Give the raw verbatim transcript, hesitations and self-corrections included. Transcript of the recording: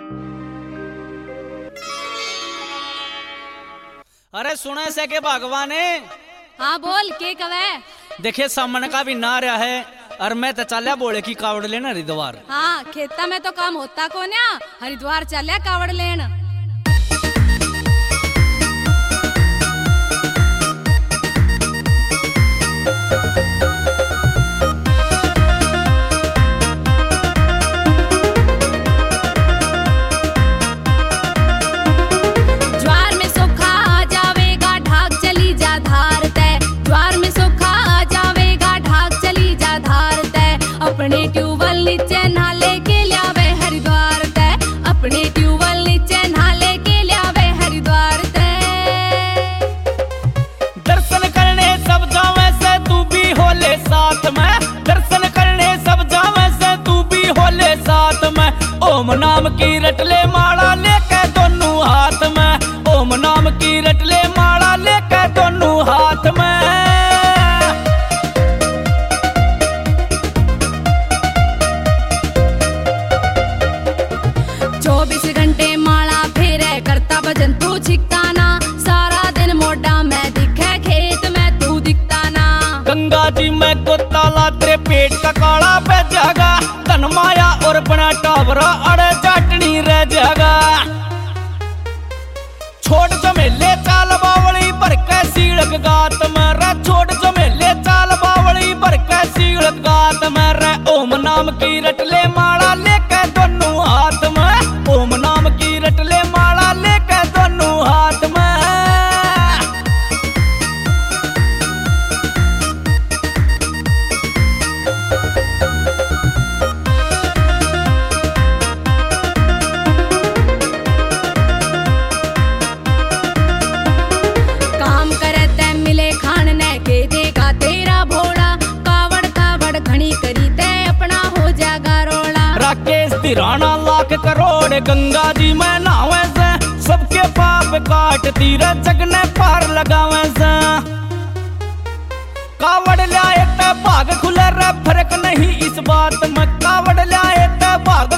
अरे सुने से के भगवान हाँ बोल के कवे देखे सामने का भी ना रहा है और मैं तो चलिया बोले की कावड़ लेना हरिद्वार। हाँ खेता में तो काम होता को ना हरिद्वार चलिया कावड़ लेन। अपने ट्यूबवेल नीचे नहाले के लियावे हरिद्वार ते अपने ट्यूबवेल नीचे नहाले के लियावे हरिद्वार ते। दर्शन करने सब जावे से तू भी होले साथ में, दर्शन करने सब जावे से तू भी होले साथ में। ओम नाम की रटले माला लेके दोनों हाथ में, ओम नाम की रटले माला लेके दोनों हाथ में। चौबीस घंटे माला फेरे करता भजन तू छिकता ना, सारा दिन मोटा मैं दिखे खेत में तू दिखता ना। गंगा जी में गोता ला तेरे पेट का काला पे जागा, धन माया और बना टावरा अड़े चाटनी रह जागा। छोड़ जमेले चाल बावली भर के सीढ़क गात में रे, छोड़ जमेले चाल बावली भर के सीढ़क गात में रे। ओम नाम की रटले माला लेके दोनों हाथ में, ओम नाम की रटले माला लेके दोनों हाथ में। काम करे ते मिले खान ने के देगा तेरा भोला, कावड़ कावड़ घनी करी ते अपना हो जागा रोला। राकेश तिराना लाख करोड़ गंगा जी में नहावे से, सबके पाप काट तीरे जगने पार लगावे से। कावड़ लाए ते भाग खुले रे, फर्क नहीं इस बात में, कावड़ लाए ते भाग